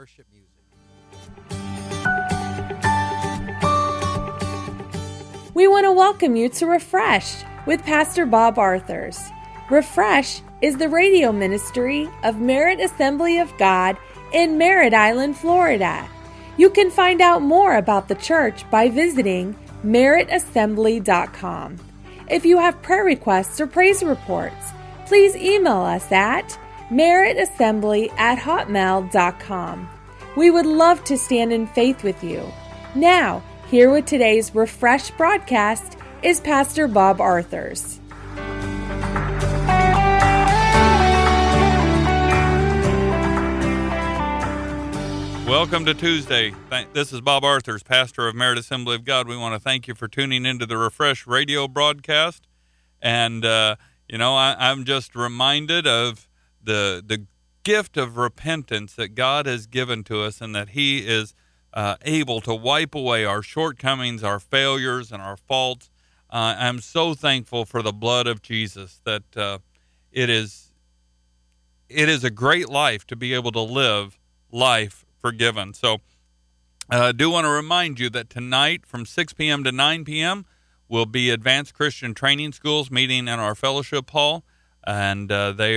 worship music. We want to welcome you to Refreshed with Pastor Bob Arthurs. Refresh is the radio ministry of Merritt Assembly of God in Merritt Island, Florida. You can find out more about the church by visiting merrittassembly.com. If you have prayer requests or praise reports, please email us at merrittassembly@hotmail.com. We would love to stand in faith with you. Now, here with today's Refresh broadcast is Pastor Bob Arthurs. Welcome to Tuesday. This is Bob Arthurs, pastor of Merritt Assembly of God. We want to thank you for tuning into the Refresh radio broadcast. And, I'm just reminded of the gift of repentance that God has given to us, and that He is able to wipe away our shortcomings, our failures, and our faults. I'm so thankful for the blood of Jesus, that it is a great life to be able to live life forgiven. So I do want to remind you that tonight from 6 p.m. to 9 p.m. will be Advanced Christian Training Schools meeting in our fellowship hall, and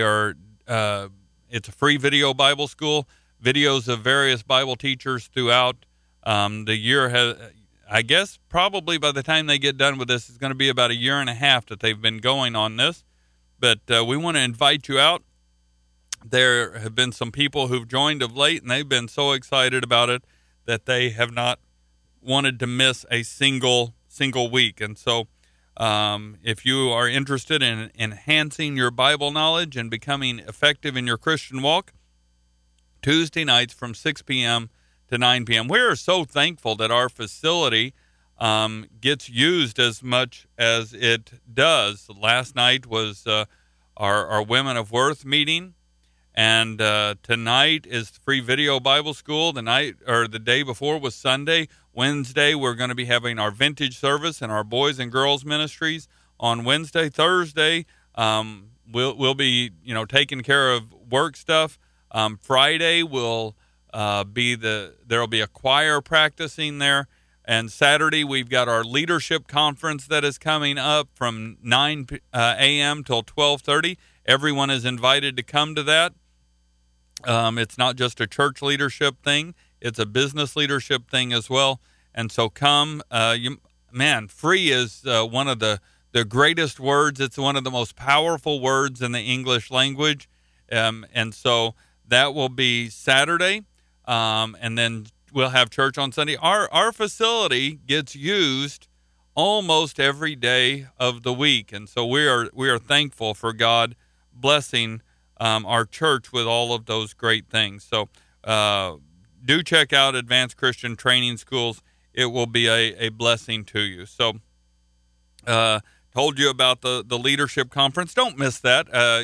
it's a free video Bible school. Videos of various Bible teachers throughout the year. I guess probably by the time they get done with this, it's going to be about a year and a half that they've been going on this. But we want to invite you out. There have been some people who've joined of late, and they've been so excited about it that they have not wanted to miss a single week. And so if you are interested in enhancing your Bible knowledge and becoming effective in your Christian walk, Tuesday nights from 6 p.m. to 9 p.m. We are so thankful that our facility gets used as much as it does. Last night was our Women of Worth meeting, and tonight is free video Bible school. The day before was Sunday. Wednesday, we're going to be having our vintage service and our boys and girls ministries on Wednesday. Thursday, we'll be taking care of work stuff. Friday will there'll be a choir practicing there, and Saturday we've got our leadership conference that is coming up from 9 a.m. till 12:30. Everyone is invited to come to that. It's not just a church leadership thing; it's a business leadership thing as well. And so come, free is one of the greatest words. It's one of the most powerful words in the English language, and so that will be Saturday, and then we'll have church on Sunday. Our facility gets used almost every day of the week, and so we are thankful for God blessing our church with all of those great things. So do check out Advanced Christian Training Schools. It will be a blessing to you. So told you about the leadership conference. Don't miss that.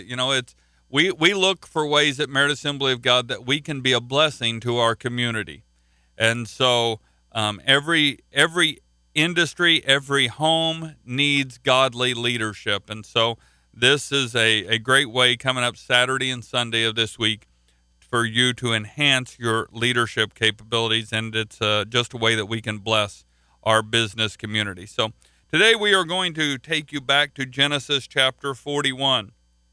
We look for ways at Merritt Assembly of God that we can be a blessing to our community. And so every industry, every home needs godly leadership. And so this is a great way coming up Saturday and Sunday of this week for you to enhance your leadership capabilities. And it's just a way that we can bless our business community. So today we are going to take you back to Genesis chapter 41.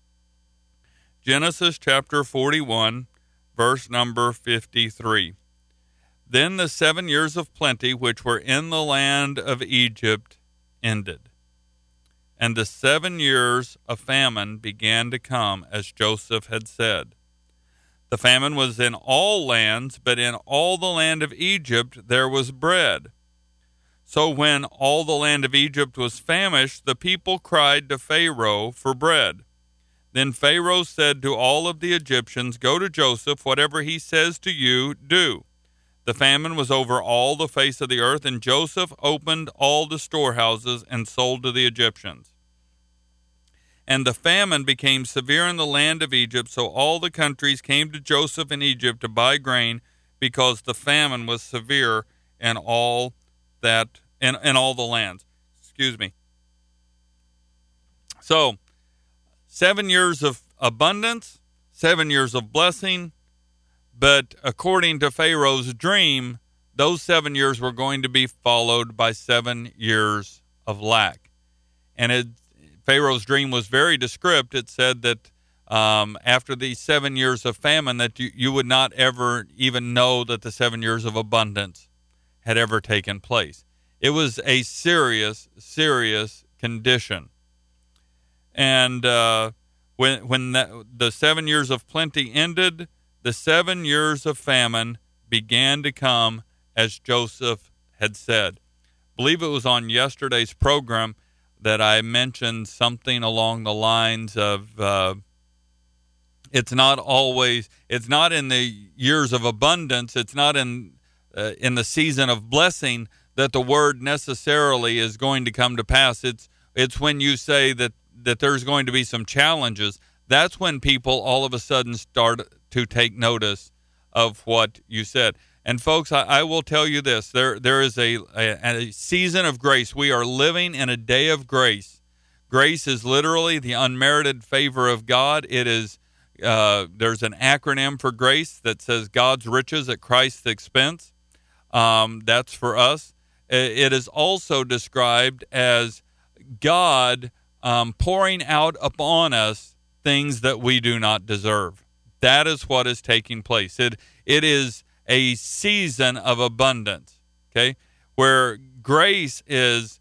Genesis chapter 41, verse number 53. Then the 7 years of plenty which were in the land of Egypt ended, and the 7 years of famine began to come, as Joseph had said. The famine was in all lands, but in all the land of Egypt there was bread. So when all the land of Egypt was famished, the people cried to Pharaoh for bread. Then Pharaoh said to all of the Egyptians, "Go to Joseph, whatever he says to you, do." The famine was over all the face of the earth, and Joseph opened all the storehouses and sold to the Egyptians. And the famine became severe in the land of Egypt, so all the countries came to Joseph in Egypt to buy grain, because the famine was severe in all the lands. Excuse me. So 7 years of abundance, 7 years of blessing, But according to Pharaoh's dream, those 7 years were going to be followed by 7 years of lack. And Pharaoh's dream was very descriptive. It said that after these 7 years of famine, that you would not ever even know that the 7 years of abundance had ever taken place. It was a serious, serious condition. And when the 7 years of plenty ended, the 7 years of famine began to come, as Joseph had said. I believe it was on yesterday's program that I mentioned something along the lines of it's not in the years of abundance, it's not in the season of blessing that the word necessarily is going to come to pass. It's when you say that there's going to be some challenges, that's when people all of a sudden start to take notice of what you said. And folks, I will tell you this: there is a season of grace. We are living in a day of grace. Grace is literally the unmerited favor of God. It is there's an acronym for grace that says God's riches at Christ's expense. That's for us. It is also described as God pouring out upon us things that we do not deserve. That is what is taking place. It is a season of abundance, okay, where grace is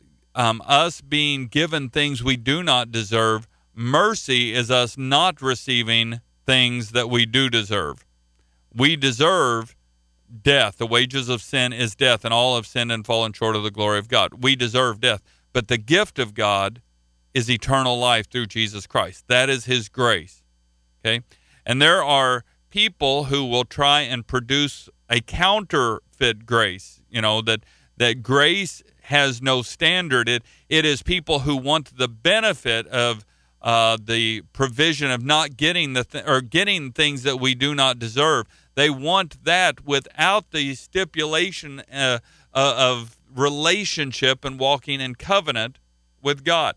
us being given things we do not deserve. Mercy is us not receiving things that we do deserve. We deserve death. The wages of sin is death, and all have sinned and fallen short of the glory of God. We deserve death. But the gift of God is eternal life through Jesus Christ. That is his grace, okay? And there are people who will try and produce a counterfeit grace, that grace has no standard. It is people who want the benefit of the provision of not getting getting things that we do not deserve. They want that without the stipulation of relationship and walking in covenant with God.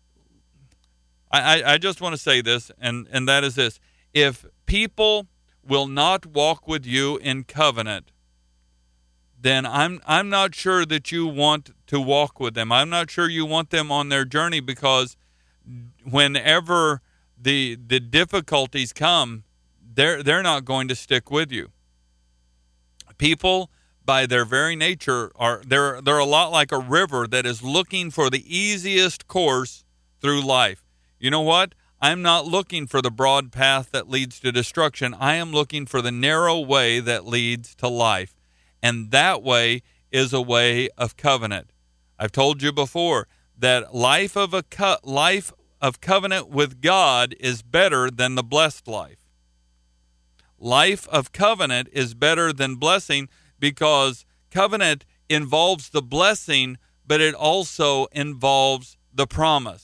I just want to say this, and that is this: if people will not walk with you in covenant, then I'm not sure that you want to walk with them. I'm not sure you want them on their journey, because whenever the difficulties come, they're not going to stick with you. People, by their very nature, they're a lot like a river that is looking for the easiest course through life. You know what? I'm not looking for the broad path that leads to destruction. I am looking for the narrow way that leads to life. And that way is a way of covenant. I've told you before that life of covenant with God is better than the blessed life. Life of covenant is better than blessing, because covenant involves the blessing, but it also involves the promise.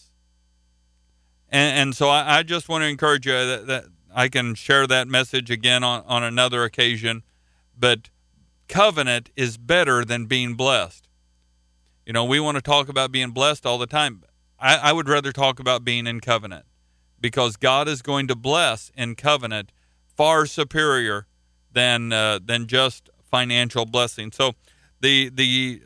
And so I just want to encourage you that I can share that message again on another occasion, but covenant is better than being blessed. We want to talk about being blessed all the time. I would rather talk about being in covenant, because God is going to bless in covenant far superior than just financial blessing. So the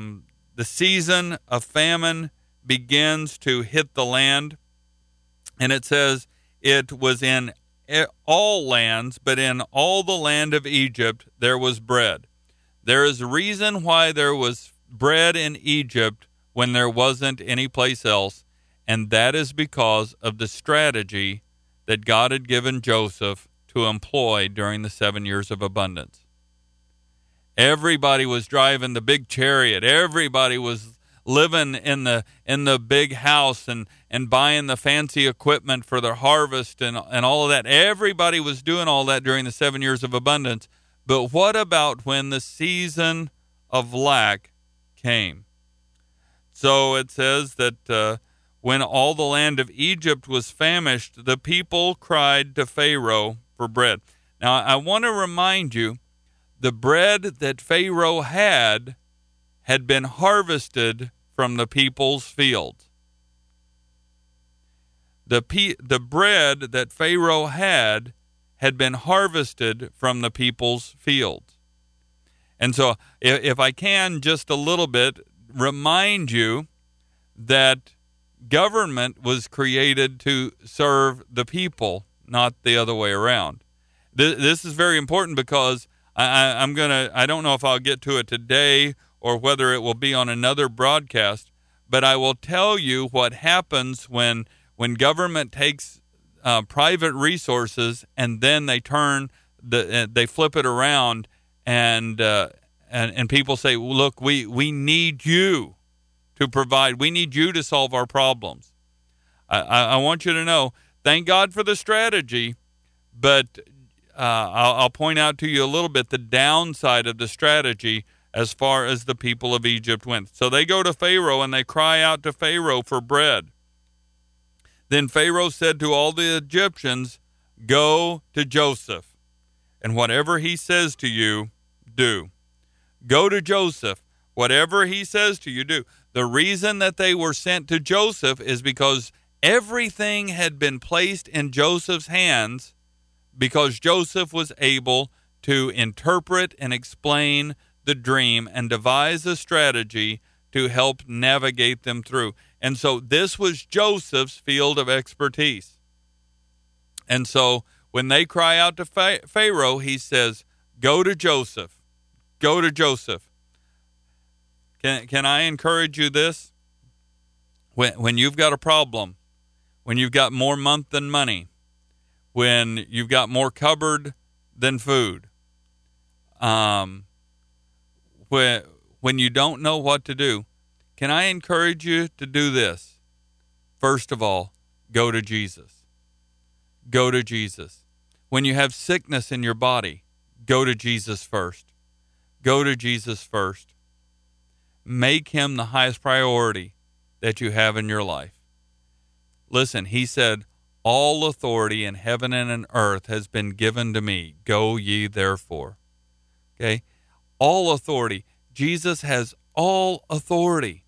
season of famine begins to hit the land. And it says it was in all lands, but in all the land of Egypt there was bread. There is a reason why there was bread in Egypt when there wasn't any place else, and that is because of the strategy that God had given Joseph to employ during the 7 years of abundance. Everybody was driving the big chariot. Everybody was living in the big house and buying the fancy equipment for their harvest and all of that. Everybody was doing all that during the 7 years of abundance. But what about when the season of lack came? So it says that when all the land of Egypt was famished, the people cried to Pharaoh for bread. Now, I want to remind you, the bread that Pharaoh had been harvested from the people's fields. The bread that Pharaoh had had been harvested from the people's fields. And so if I can just a little bit remind you that government was created to serve the people, not the other way around. This is very important because I don't know if I'll get to it today or whether it will be on another broadcast, but I will tell you what happens when government takes private resources and then they they flip it around and people say, look, we need you to provide. We need you to solve our problems. I want you to know, thank God for the strategy, but I'll point out to you a little bit the downside of the strategy as far as the people of Egypt went. So they go to Pharaoh and they cry out to Pharaoh for bread. Then Pharaoh said to all the Egyptians, go to Joseph, and whatever he says to you, do. Go to Joseph. Whatever he says to you, do. The reason that they were sent to Joseph is because everything had been placed in Joseph's hands, because Joseph was able to interpret and explain the dream and devise a strategy to help navigate them through. And so this was Joseph's field of expertise. And so when they cry out to Pharaoh, he says, go to Joseph. Go to Joseph. Can I encourage you this? When you've got a problem, when you've got more month than money, when you've got more cupboard than food, when you don't know what to do, can I encourage you to do this? First of all, go to Jesus. Go to Jesus. When you have sickness in your body, go to Jesus first. Go to Jesus first. Make him the highest priority that you have in your life. Listen, he said, all authority in heaven and in earth has been given to me. Go ye therefore. Okay? All authority. Jesus has all authority.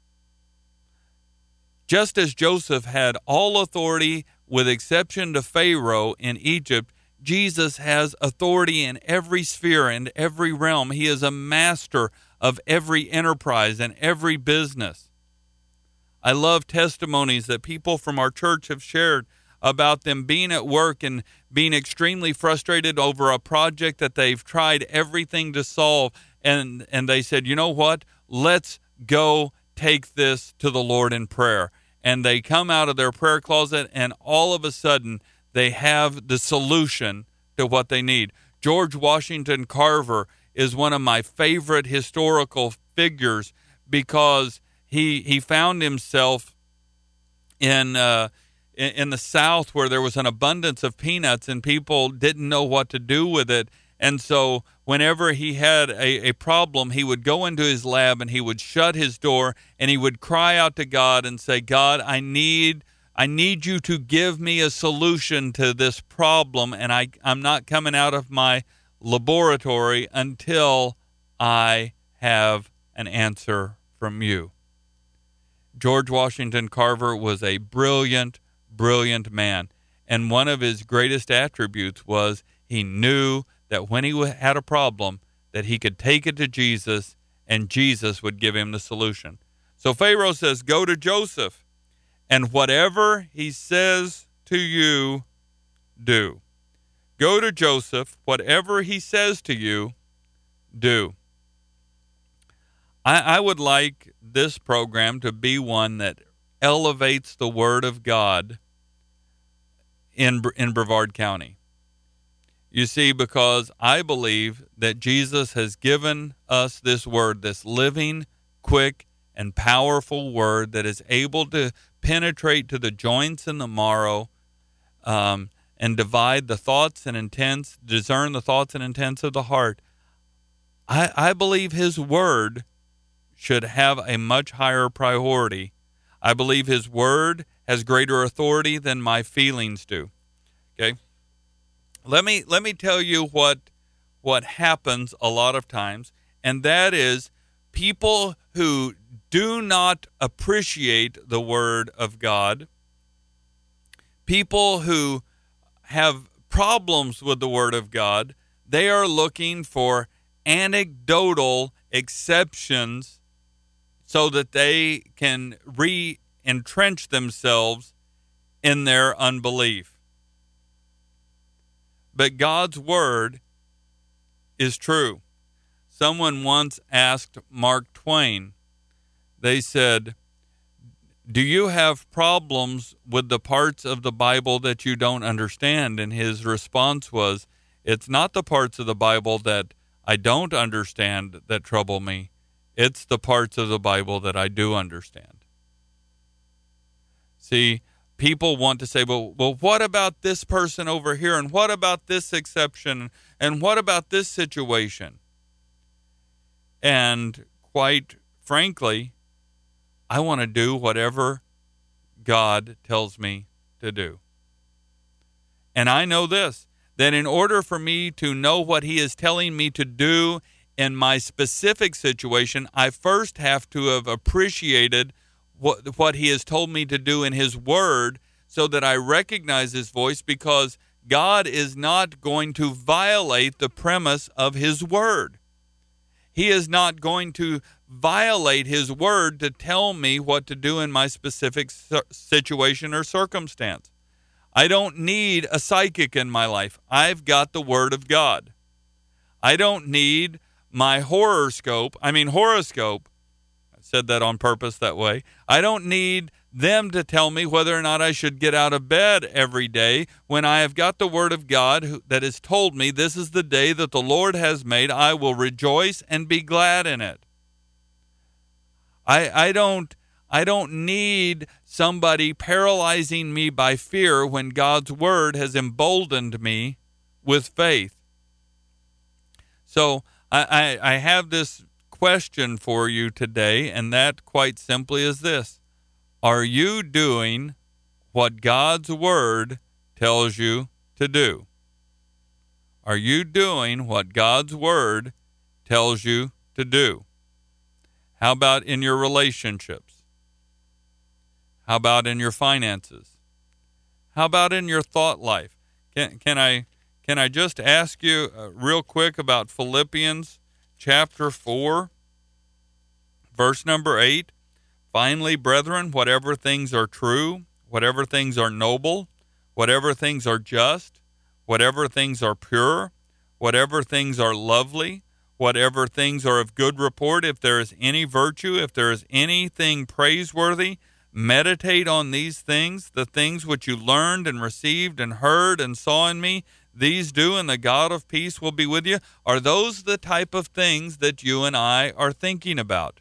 Just as Joseph had all authority with exception to Pharaoh in Egypt, Jesus has authority in every sphere and every realm. He is a master of every enterprise and every business. I love testimonies that people from our church have shared about them being at work and being extremely frustrated over a project that they've tried everything to solve. And they said, you know what? Let's go take this to the Lord in prayer. And they come out of their prayer closet and all of a sudden they have the solution to what they need. George Washington Carver is one of my favorite historical figures because he found himself in the South where there was an abundance of peanuts and people didn't know what to do with it. And so whenever he had a problem, he would go into his lab and he would shut his door and he would cry out to God and say, God, I need you to give me a solution to this problem, and I'm not coming out of my laboratory until I have an answer from you. George Washington Carver was a brilliant, brilliant man, and one of his greatest attributes was he knew that when he had a problem, that he could take it to Jesus, and Jesus would give him the solution. So Pharaoh says, go to Joseph, and whatever he says to you, do. Go to Joseph, whatever he says to you, do. I would like this program to be one that elevates the Word of God in Brevard County. You see, because I believe that Jesus has given us this Word, this living, quick, and powerful Word that is able to penetrate to the joints and the marrow, and divide the thoughts and intents, discern the thoughts and intents of the heart. I believe his word should have a much higher priority. I believe his word has greater authority than my feelings do. Okay? Let me tell you what happens a lot of times, and that is people who do not appreciate the word of God, people who have problems with the Word of God. They are looking for anecdotal exceptions so that they can re-entrench themselves in their unbelief. But God's Word is true. Someone once asked Mark Twain, they said, "Do you have problems with the parts of the Bible that you don't understand?" And his response was, "It's not the parts of the Bible that I don't understand that trouble me. It's the parts of the Bible that I do understand." See, people want to say, well, what about this person over here? And what about this exception? And what about this situation? And quite frankly, I want to do whatever God tells me to do. And I know this, that in order for me to know what he is telling me to do in my specific situation, I first have to have appreciated what he has told me to do in his word so that I recognize his voice, because God is not going to violate the premise of his word. He is not going to violate his word to tell me what to do in my specific situation or circumstance. I don't need a psychic in my life. I've got the Word of God. I don't need my horoscope. I said that on purpose that way. I don't need them to tell me whether or not I should get out of bed every day when I have got the Word of God that has told me this is the day that the Lord has made. I will rejoice and be glad in it. I don't need somebody paralyzing me by fear when God's word has emboldened me with faith. So I have this question for you today, and that quite simply is this. Are you doing what God's word tells you to do? Are you doing what God's word tells you to do? How about in your relationships? How about in your finances? How about in your thought life? Can I just ask you real quick about Philippians chapter 4, verse number 8? Finally, brethren, whatever things are true, whatever things are noble, whatever things are just, whatever things are pure, whatever things are lovely, whatever things are of good report, if there is any virtue, if there is anything praiseworthy, meditate on these things, the things which you learned and received and heard and saw in me, these do, and the God of peace will be with you. Are those the type of things that you and I are thinking about?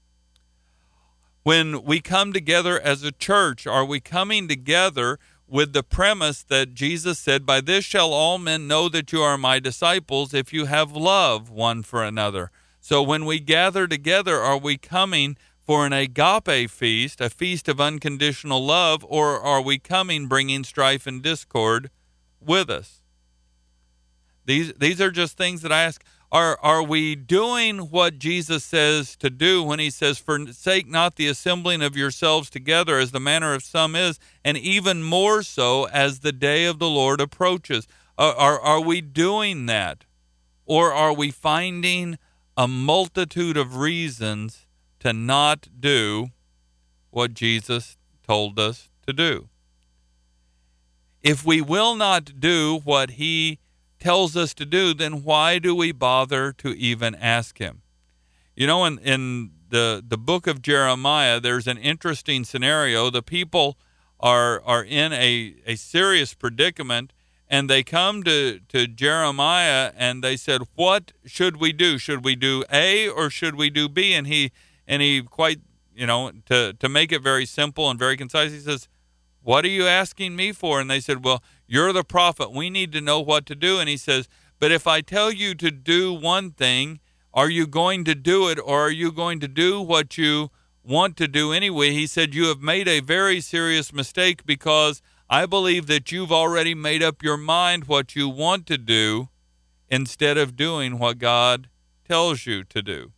When we come together as a church, are we coming together with the premise that Jesus said, "By this shall all men know that you are my disciples, if you have love one for another"? So when we gather together, are we coming for an agape feast, a feast of unconditional love, or are we coming bringing strife and discord with us? These are just things that I ask. Are we doing what Jesus says to do when he says, "Forsake not the assembling of yourselves together, as the manner of some is, and even more so as the day of the Lord approaches"? Are we doing that? Or are we finding a multitude of reasons to not do what Jesus told us to do? If we will not do what he tells us to do, then why do we bother to even ask him? You know, in the book of Jeremiah, there's an interesting scenario. The people are in a serious predicament, and they come to Jeremiah and they said, "What should we do? Should we do A or should we do B?" And he quite, to make it very simple and very concise, he says, "What are you asking me for?" And they said, "Well, you're the prophet. We need to know what to do." And he says, "But if I tell you to do one thing, are you going to do it, or are you going to do what you want to do anyway?" He said, "You have made a very serious mistake, because I believe that you've already made up your mind what you want to do instead of doing what God tells you to do."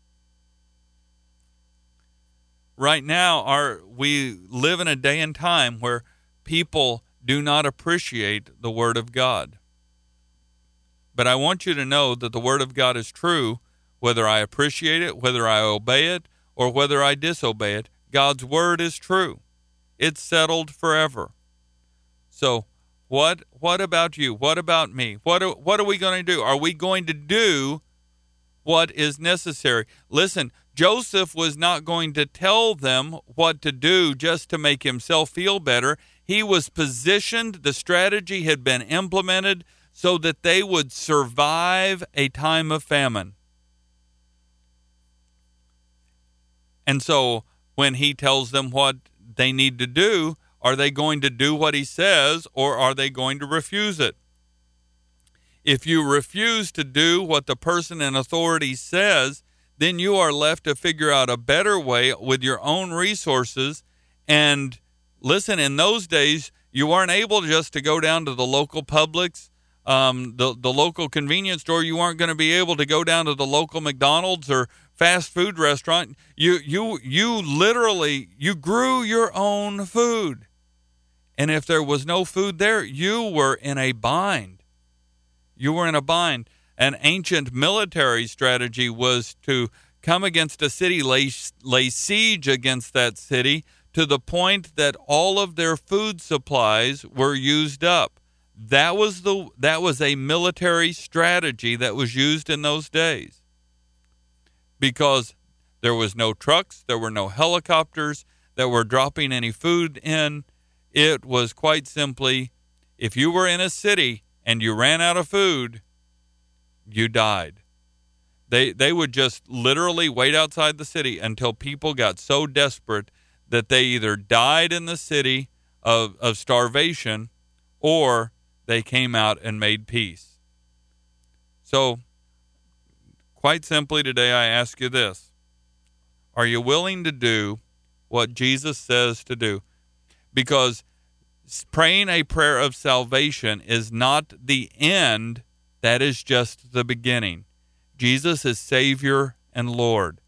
Right now, we live in a day and time where people do not appreciate the Word of God. But I want you to know that the Word of God is true, whether I appreciate it, whether I obey it, or whether I disobey it. God's Word is true. It's settled forever. So what about you? What about me? What are we going to do? Are we going to do what is necessary? Listen, Joseph was not going to tell them what to do just to make himself feel better. He was positioned, the strategy had been implemented so that they would survive a time of famine. And so when he tells them what they need to do, are they going to do what he says, or are they going to refuse it? If you refuse to do what the person in authority says, then you are left to figure out a better way with your own resources. And listen, in those days, you weren't able just to go down to the local Publix, the local convenience store. You weren't going to be able to go down to the local McDonald's or fast food restaurant. You literally grew your own food. And if there was no food there, you were in a bind. You were in a bind. An ancient military strategy was to come against a city, lay siege against that city to the point that all of their food supplies were used up. That was a military strategy that was used in those days, because there was no trucks, there were no helicopters that were dropping any food in. It was quite simply, if you were in a city and you ran out of food, you died. They would just literally wait outside the city until people got so desperate that they either died in the city of starvation, or they came out and made peace. So, quite simply today, I ask you this. Are you willing to do what Jesus says to do? Because praying a prayer of salvation is not the end. That is just the beginning. Jesus is Savior and Lord.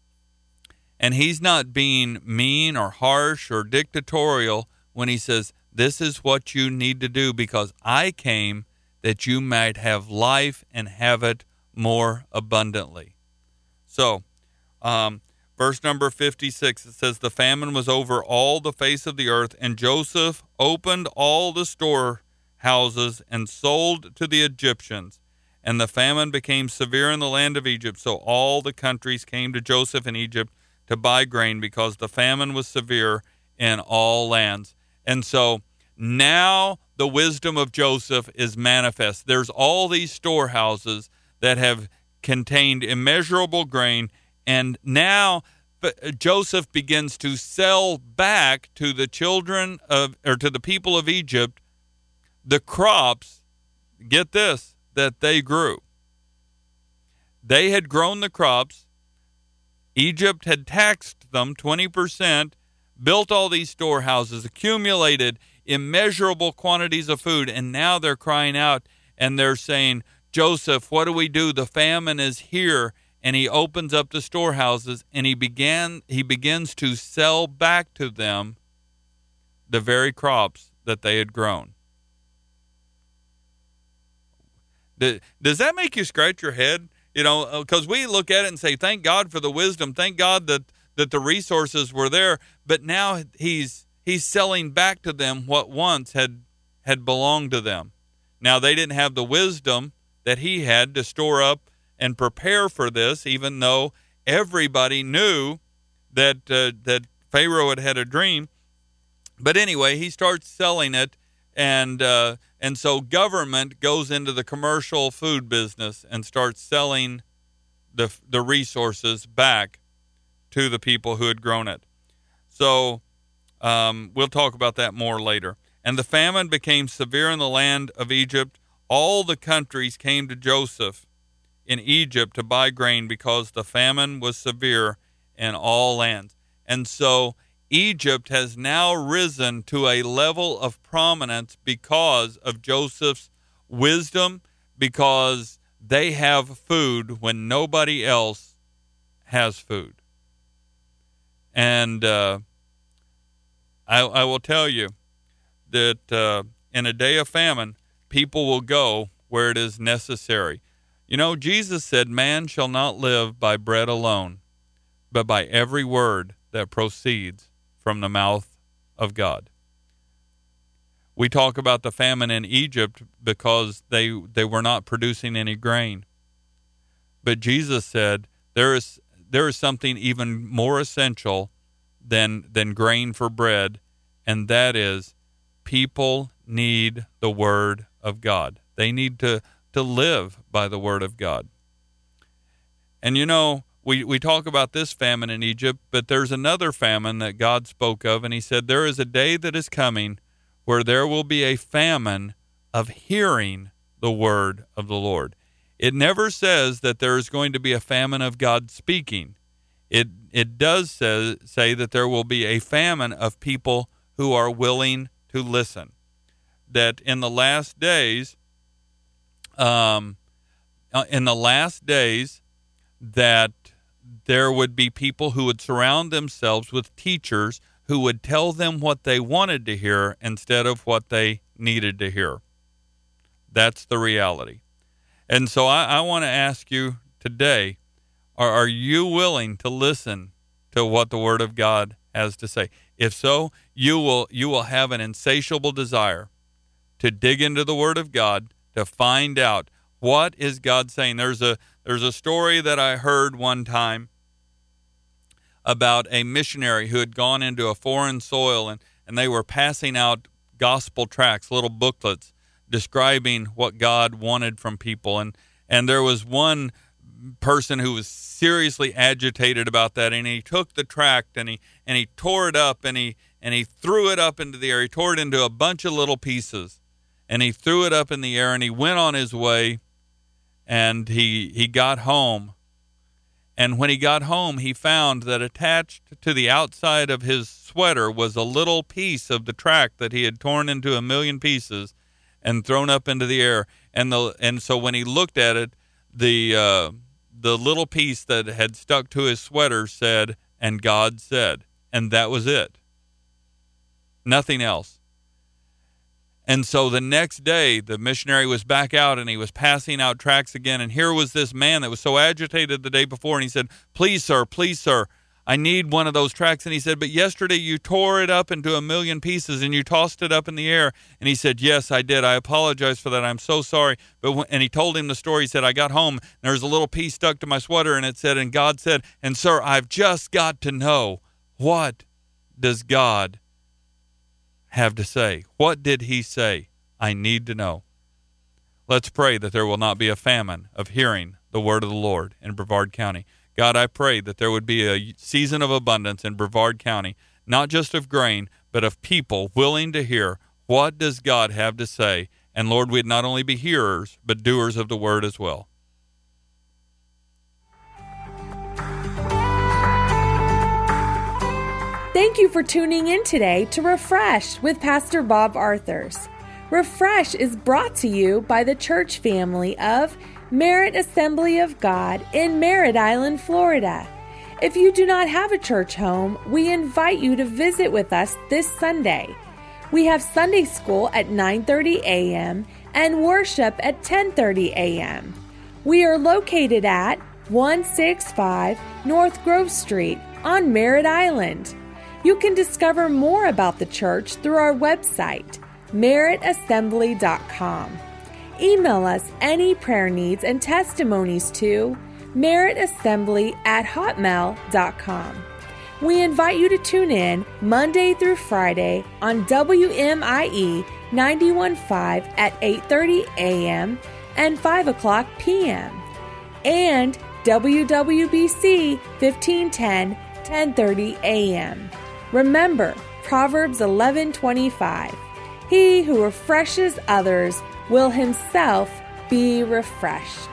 And he's not being mean or harsh or dictatorial when he says, this is what you need to do, because I came that you might have life and have it more abundantly. So, verse number 56, it says, the famine was over all the face of the earth, and Joseph opened all the storehouses and sold to the Egyptians. And the famine became severe in the land of Egypt, so all the countries came to Joseph in Egypt to buy grain, because the famine was severe in all lands. And so now the wisdom of Joseph is manifest. There's all these storehouses that have contained immeasurable grain, and now Joseph begins to sell back to the children of, or to the people of Egypt, the crops, get this, that they grew. They had grown the crops. Egypt had taxed them 20%, built all these storehouses, accumulated immeasurable quantities of food, and now they're crying out and they're saying, Joseph, what do we do? The famine is here. And he opens up the storehouses, and he begins to sell back to them the very crops that they had grown. Does that make you scratch your head? You know, because we look at it and say, thank God for the wisdom. Thank God that the resources were there. But now he's selling back to them what once had belonged to them. Now, they didn't have the wisdom that he had to store up and prepare for this, even though everybody knew that Pharaoh had a dream. But anyway, he starts selling it, and so government goes into the commercial food business and starts selling the resources back to the people who had grown it. So we'll talk about that more later. And the famine became severe in the land of Egypt. All the countries came to Joseph in Egypt to buy grain, because the famine was severe in all lands. And so Egypt has now risen to a level of prominence because of Joseph's wisdom, because they have food when nobody else has food. And I will tell you that in a day of famine, people will go where it is necessary. You know, Jesus said, "Man shall not live by bread alone, but by every word that proceeds from the mouth of God." We talk about the famine in Egypt because they were not producing any grain. But Jesus said there is something even more essential than grain for bread, and that is people need the Word of God. They need to live by the Word of God. And you know, we talk about this famine in Egypt, but there's another famine that God spoke of, and he said, there is a day that is coming where there will be a famine of hearing the word of the Lord. It never says that there is going to be a famine of God speaking. It does say that there will be a famine of people who are willing to listen. That in the last days, that there would be people who would surround themselves with teachers who would tell them what they wanted to hear instead of what they needed to hear. That's the reality. And so I want to ask you today, are you willing to listen to what the Word of God has to say? If so, you will have an insatiable desire to dig into the Word of God to find out what is God saying. There's a story that I heard one time about a missionary who had gone into a foreign soil and they were passing out gospel tracts, little booklets describing what God wanted from people. And there was one person who was seriously agitated about that, and he took the tract and he tore it up and he threw it up into the air. He tore it into a bunch of little pieces and he threw it up in the air and he went on his way, and he got home. And when he got home, he found that attached to the outside of his sweater was a little piece of the tract that he had torn into a million pieces and thrown up into the air. And so when he looked at it, the little piece that had stuck to his sweater said, "And God said," and that was it. Nothing else. And so the next day, the missionary was back out and he was passing out tracts again. And here was this man that was so agitated the day before. And he said, please, sir, I need one of those tracts. And he said, but yesterday you tore it up into a million pieces and you tossed it up in the air. And he said, yes, I did. I apologize for that. I'm so sorry. And he told him the story. He said, I got home and there was a little piece stuck to my sweater. And it said, and God said, and sir, I've just got to know, what does God have to say? What did he say? I need to know. Let's pray that there will not be a famine of hearing the word of the Lord in Brevard County. God, I pray that there would be a season of abundance in Brevard County, not just of grain, but of people willing to hear what does God have to say. And Lord, we'd not only be hearers, but doers of the word as well. Thank you for tuning in today to Refresh with Pastor Bob Arthurs. Refresh is brought to you by the church family of Merit Assembly of God in Merritt Island, Florida. If you do not have a church home, we invite you to visit with us this Sunday. We have Sunday school at 9:30 a.m. and worship at 10:30 a.m. We are located at 165 North Grove Street on Merritt Island. You can discover more about the church through our website, merrittassembly.com. Email us any prayer needs and testimonies to merrittassembly@hotmail.com. We invite you to tune in Monday through Friday on WMIE 91.5 at 8:30 a.m. and 5 o'clock p.m. and WWBC 1510, 10:30 a.m. Remember, Proverbs 11:25. He who refreshes others will himself be refreshed.